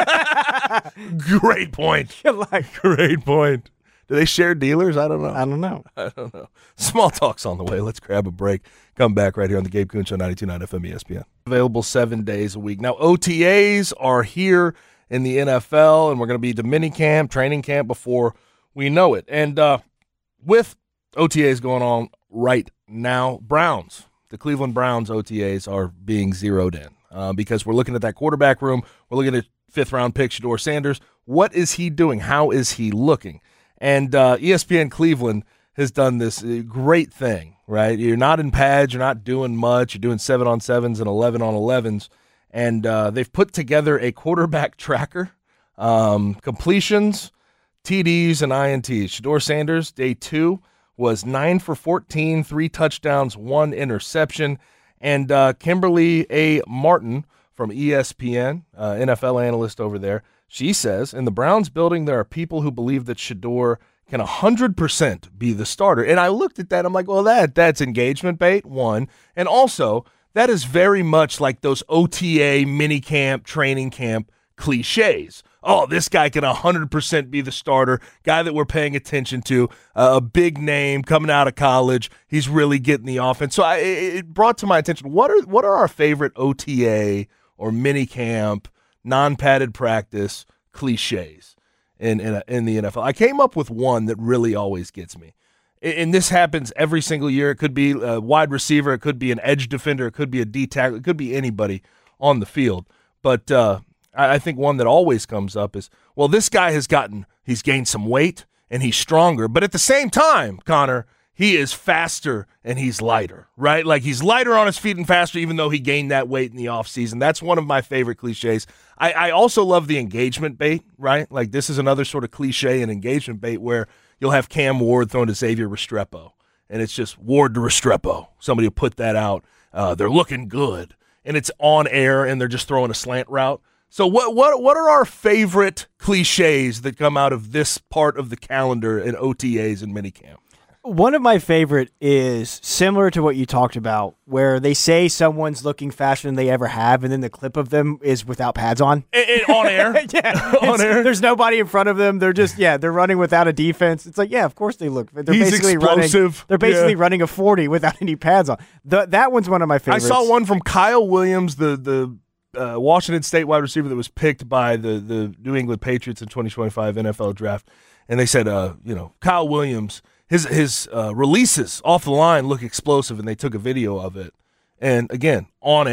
Great point. like, Great point. Do they share dealers? I don't know. I don't know. I don't know. Small talk's on the way. Let's grab a break. Come back right here on the Gabe Kuhn Show, ninety-two point nine F M E S P N. Available seven days a week. Now, O T As are here in the N F L, and we're going to be to mini camp, training camp before we know it. And uh, with O T As going on right now, Browns, the Cleveland Browns O T As are being zeroed in uh, because we're looking at that quarterback room. We're looking at fifth-round pick Shedeur Sanders. What is he doing? How is he looking? And uh, E S P N Cleveland has done this great thing, right? You're not in pads. You're not doing much. You're doing seven on sevens and eleven on elevens. And uh, they've put together a quarterback tracker, um, completions, T Ds, and I N Ts. Shedeur Sanders, day two, was nine for fourteen, three touchdowns, one interception. And uh, Kimberly A. Martin from E S P N, uh, N F L analyst over there, she says, in the Browns building, there are people who believe that Shedeur can one hundred percent be the starter. And I looked at that. I'm like, well, that that's engagement bait, one. And also, that is very much like those O T A, minicamp, training camp cliches. Oh, this guy can one hundred percent be the starter, guy that we're paying attention to, uh, a big name coming out of college. He's really getting the offense. So I, it brought to my attention, what are what are our favorite O T A or minicamp, non-padded practice cliches in in, a, in the N F L? I came up with one that really always gets me. And this happens every single year. It could be a wide receiver. It could be an edge defender. It could be a D-tackle. It could be anybody on the field. But uh, I think one that always comes up is, well, this guy has gotten, he's gained some weight and he's stronger. But at the same time, Connor, he is faster and he's lighter, right? Like he's lighter on his feet and faster even though he gained that weight in the offseason. That's one of my favorite cliches. I, I also love the engagement bait, right? Like this is another sort of cliche and engagement bait where you'll have Cam Ward thrown to Xavier Restrepo, and it's just Ward to Restrepo. Somebody will put that out. Uh, they're looking good, and it's on air, and they're just throwing a slant route. So what what what are our favorite cliches that come out of this part of the calendar in O T As and minicamp? One of my favorite is similar to what you talked about, where they say someone's looking faster than they ever have, and then the clip of them is without pads on. And, and on air? yeah. on air? There's nobody in front of them. They're just, yeah, they're running without a defense. It's like, yeah, of course they look. They're He's basically explosive. running. They're basically Yeah. running a forty without any pads on. The, that one's one of my favorites. I saw one from Kyle Williams, the the uh, Washington State wide receiver that was picked by the, the New England Patriots in twenty twenty-five N F L draft. And they said, uh, you know, Kyle Williams, his his uh, releases off the line look explosive, and they took a video of it. And again, on air,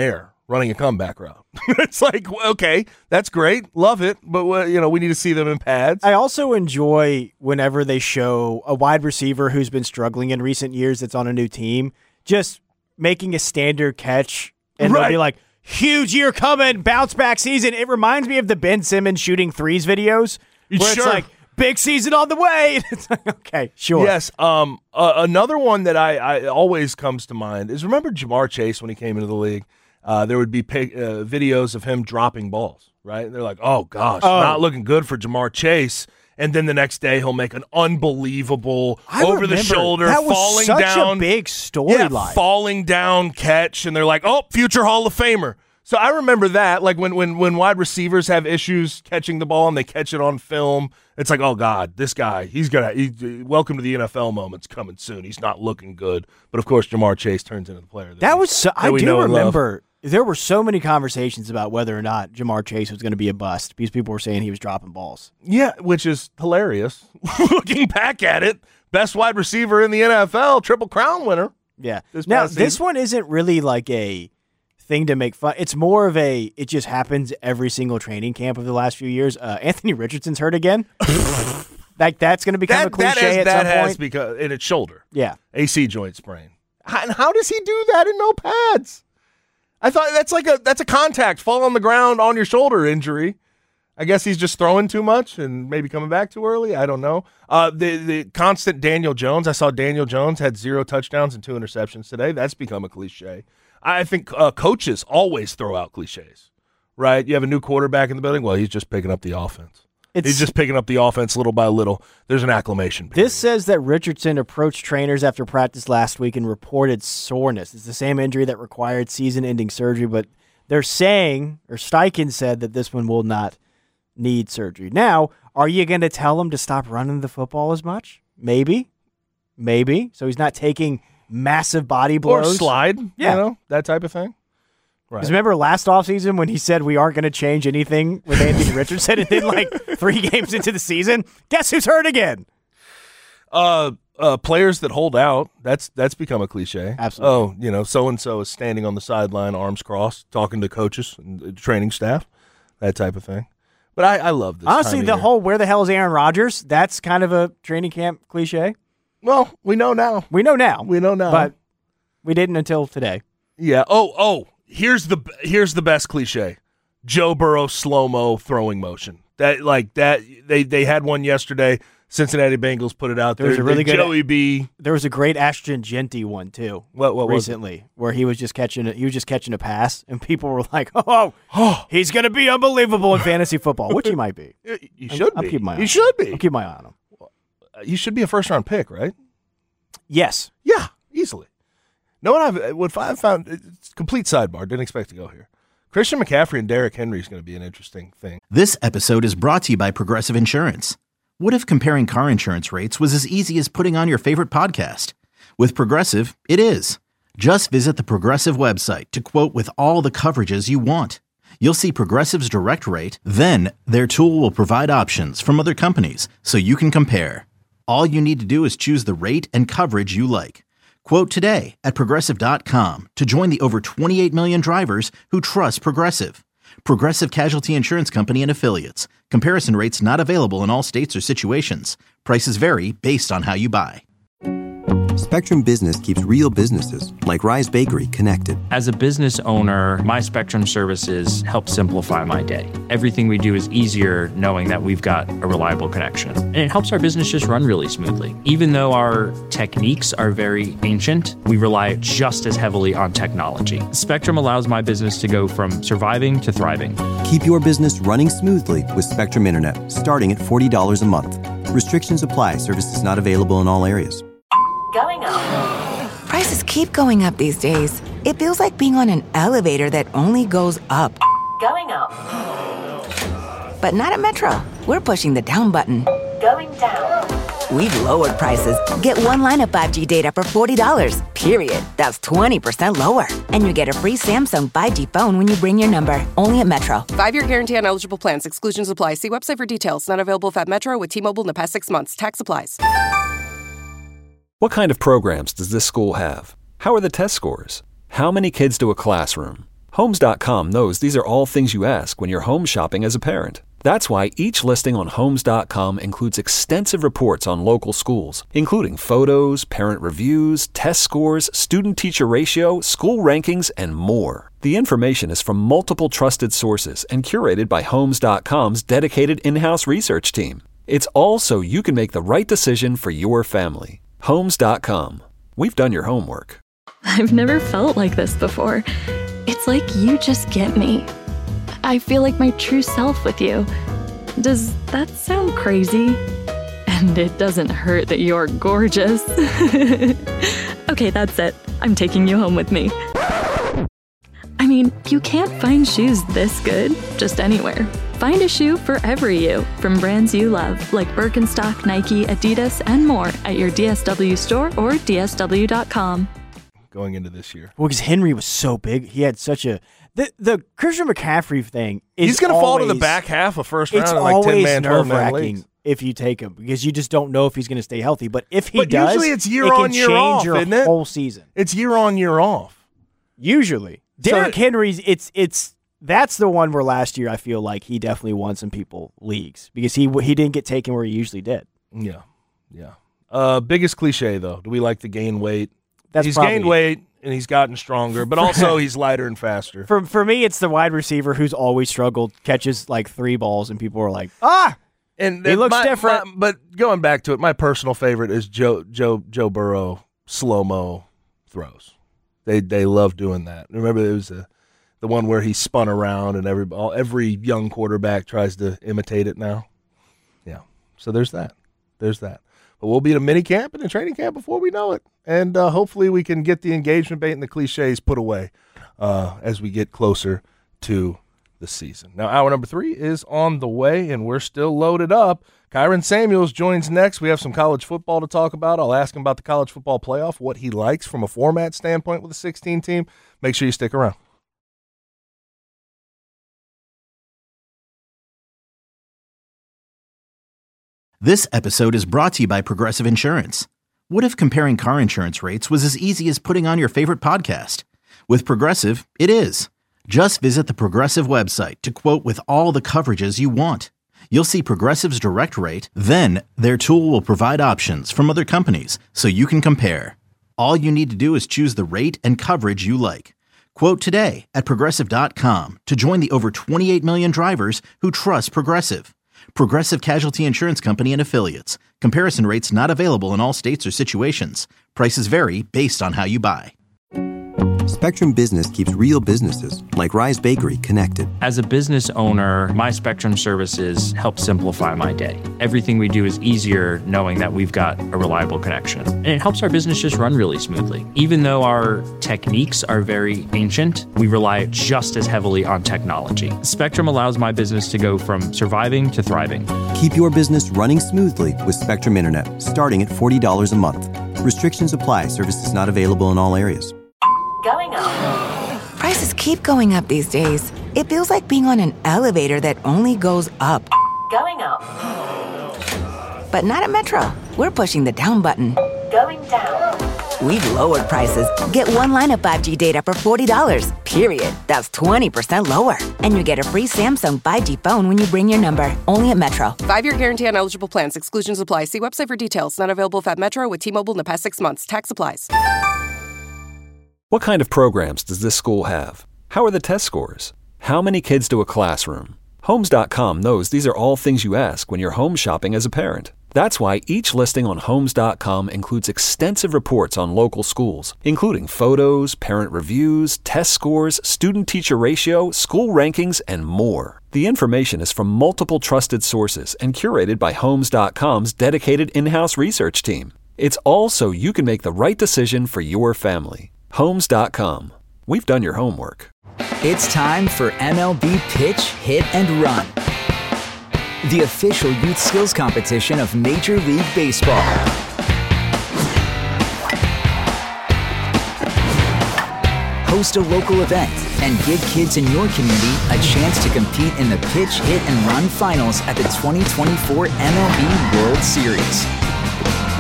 running a comeback route. It's like, okay, that's great. Love it. But, uh, you know, we need to see them in pads. I also enjoy whenever they show a wide receiver who's been struggling in recent years that's on a new team, just making a standard catch, and Right. they'll be like, huge year coming, bounce back season. It reminds me of the Ben Simmons shooting threes videos where Sure. it's like, big season on the way. It's like, okay, sure. Yes. Um. Uh, another one that I, I always comes to mind is, remember Jamar Chase when he came into the league? Uh, there would be pic, uh, videos of him dropping balls, right? They're like, oh, gosh, Oh. not looking good for Jamar Chase. And then the next day he'll make an unbelievable I over-the-shoulder, remember, that was falling such down. a big yeah, storyline. falling down catch. And they're like, oh, future Hall of Famer. So I remember that, like when, when, when wide receivers have issues catching the ball and they catch it on film, it's like, oh, God, this guy, he's going to he, – welcome to the N F L moment's coming soon. He's not looking good. But, of course, Jamar Chase turns into the player. That, That we- was so, that I we do know and love. remember there were so many conversations about whether or not Jamar Chase was going to be a bust because people were saying he was dropping balls. Yeah, which is hilarious. Looking back at it, best wide receiver in the N F L, Triple Crown winner. Yeah. This now, past this season. one isn't really like a thing to make fun. It's more of a, it just happens every single training camp of the last few years. Uh, Anthony Richardson's hurt again. Like, that's going to become That, a cliche that has, at that some has point. because in its shoulder. Yeah. A C joint sprain. How, and how does he do that in no pads? I thought that's like a that's a contact, fall on the ground on your shoulder injury. I guess he's just throwing too much and maybe coming back too early. I don't know. Uh, the the constant Daniel Jones. I saw Daniel Jones had zero touchdowns and two interceptions today. That's become a cliche. I think uh, coaches always throw out cliches, right? You have a new quarterback in the building. Well, he's just picking up the offense. It's- he's just picking up the offense little by little. There's an acclimation period. This says that Richardson approached trainers after practice last week and reported soreness. It's the same injury that required season-ending surgery, but they're saying, or Steichen said, that this one will not need surgery. Now, are you going to tell him to stop running the football as much? Maybe. Maybe. So he's not taking massive body or blows. slide, Yeah. you know, that type of thing. Right. Because remember last offseason when he said we aren't going to change anything with Anthony Richardson, and then like three games into the season, guess who's hurt again? Uh, uh, players that hold out, that's that's become a cliche. Absolutely. Oh, you know, so-and-so is standing on the sideline, arms crossed, talking to coaches and uh, training staff, that type of thing. But I, I love this. Honestly, time of the year. whole where the hell is Aaron Rodgers? That's kind of a training camp cliche. Well, we know now. We know now. We know now. But we didn't until today. Yeah. Oh, oh, here's the here's the best cliche. Joe Burrow slow-mo throwing motion. That like that they they had one yesterday. Cincinnati Bengals put it out There there. was a really The good Joey B. There was a great Ashton Genty one too. What what was it? recently where he was just catching a, he was just catching a pass and people were like, "Oh, he's going to be unbelievable in fantasy football," which he might be. You should I'm be. keeping my eye You on should him. be. I'll keep my eye on him. You should be a first-round pick, right? Yes. Yeah, easily. No one I've what I've found. It's a complete sidebar. Didn't expect to go here. Christian McCaffrey and Derrick Henry is going to be an interesting thing. This episode is brought to you by Progressive Insurance. What if comparing car insurance rates was as easy as putting on your favorite podcast? With Progressive, it is. Just visit the Progressive website to quote with all the coverages you want. You'll see Progressive's direct rate, then their tool will provide options from other companies so you can compare. All you need to do is choose the rate and coverage you like. Quote today at Progressive dot com to join the over twenty-eight million drivers who trust Progressive. Progressive Casualty Insurance Company and Affiliates. Comparison rates not available in all states or situations. Prices vary based on how you buy. Spectrum Business keeps real businesses, like Rise Bakery, connected. As a business owner, my Spectrum services help simplify my day. Everything we do is easier knowing that we've got a reliable connection. And it helps our business just run really smoothly. Even though our techniques are very ancient, we rely just as heavily on technology. Spectrum allows my business to go from surviving to thriving. Keep your business running smoothly with Spectrum Internet, starting at forty dollars a month. Restrictions apply. Services not available in all areas. Going up. Prices keep going up these days. It feels like being on an elevator that only goes up. Going up. But not at Metro. We're pushing the down button. Going down. We've lowered prices. Get one line of five G data for forty dollars, period. That's twenty percent lower. And you get a free Samsung five G phone when you bring your number. Only at Metro. Five-year guarantee on eligible plans. Exclusions apply. See website for details. Not available if at Metro with T-Mobile in the past six months. Tax applies. What kind of programs does this school have? How are the test scores? How many kids to a classroom? Homes dot com knows these are all things you ask when you're home shopping as a parent. That's why each listing on Homes dot com includes extensive reports on local schools, including photos, parent reviews, test scores, student-teacher ratio, school rankings, and more. The information is from multiple trusted sources and curated by Homes dot com's dedicated in-house research team. It's all so you can make the right decision for your family. Homes dot com. We've done your homework. I've never felt like this before. It's like you just get me. I feel like my true self with you. Does that sound crazy? And it doesn't hurt that you're gorgeous. Okay, that's it. I'm taking you home with me. I mean, you can't find shoes this good just anywhere. Find a shoe for every you from brands you love, like Birkenstock, Nike, Adidas, and more at your D S W store or D S W dot com. Going into this year. Well, because Henry was so big. He had such a... The, the Christian McCaffrey thing is He's going to fall to the always- back half of first round It's in like ten man, twelve man nerve-wracking leagues. if you take him because you just don't know if he's going to stay healthy. But if he But does, usually it's year it on, can year change off, your isn't it? whole season. It's year on, year off. Usually. So- Derrick Henry's, it's, it's, that's the one where last year I feel like he definitely won some people leagues because he he didn't get taken where he usually did. Yeah, yeah. Uh, biggest cliche, though. Do we like to gain weight? That's he's probably- gained weight and he's gotten stronger, but also he's lighter and faster. For for me, it's the wide receiver who's always struggled, catches like three balls, and people are like, ah, And he then looks my- different. my- but going back to it, my personal favorite is Joe Joe Joe Burrow slow mo throws. They they love doing that. Remember, there was a, the one where he spun around, and every all, every young quarterback tries to imitate it now. Yeah, so there's that. There's that. But we'll be at a mini camp and a training camp before we know it, and uh, hopefully we can get the engagement bait and the cliches put away uh, as we get closer to the season. Now, hour number three is on the way, and we're still loaded up. Kyron Samuels joins next. We have some college football to talk about. I'll ask him about the college football playoff, what he likes from a format standpoint with a sixteen team. Make sure you stick around. This episode is brought to you by Progressive Insurance. What if comparing car insurance rates was as easy as putting on your favorite podcast? With Progressive, it is. Just visit the Progressive website to quote with all the coverages you want. You'll see Progressive's direct rate, then their tool will provide options from other companies so you can compare. All you need to do is choose the rate and coverage you like. Quote today at Progressive dot com to join the over twenty-eight million drivers who trust Progressive. Progressive Casualty Insurance Company and Affiliates. Comparison rates not available in all states or situations. Prices vary based on how you buy. Spectrum Business keeps real businesses, like Rise Bakery, connected. As a business owner, my Spectrum services help simplify my day. Everything we do is easier knowing that we've got a reliable connection. And it helps our business just run really smoothly. Even though our techniques are very ancient, we rely just as heavily on technology. Spectrum allows my business to go from surviving to thriving. Keep your business running smoothly with Spectrum Internet, starting at forty dollars a month. Restrictions apply. Services not available in all areas. Going up. Prices keep going up these days. It feels like being on an elevator that only goes up. Going up. But not at Metro. We're pushing the down button. Going down. We've lowered prices. Get one line of five G data for forty dollars, period. That's twenty percent lower. And you get a free Samsung five G phone when you bring your number. Only at Metro. Five-year guarantee on eligible plans. Exclusions apply. See website for details. Not available at Metro with T-Mobile in the past six months. Tax applies. What kind of programs does this school have? How are the test scores? How many kids to a classroom? Homes dot com knows these are all things you ask when you're home shopping as a parent. That's why each listing on Homes dot com includes extensive reports on local schools, including photos, parent reviews, test scores, student-teacher ratio, school rankings, and more. The information is from multiple trusted sources and curated by Homes dot com's dedicated in-house research team. It's all so you can make the right decision for your family. Homes dot com. We've done your homework. It's time for M L B Pitch, Hit, and Run, the official youth skills competition of Major League Baseball. Host a local event and give kids in your community a chance to compete in the Pitch, Hit, and Run finals at the twenty twenty-four M L B World Series.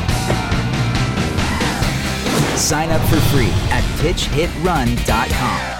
Sign up for free at pitch hit run dot com.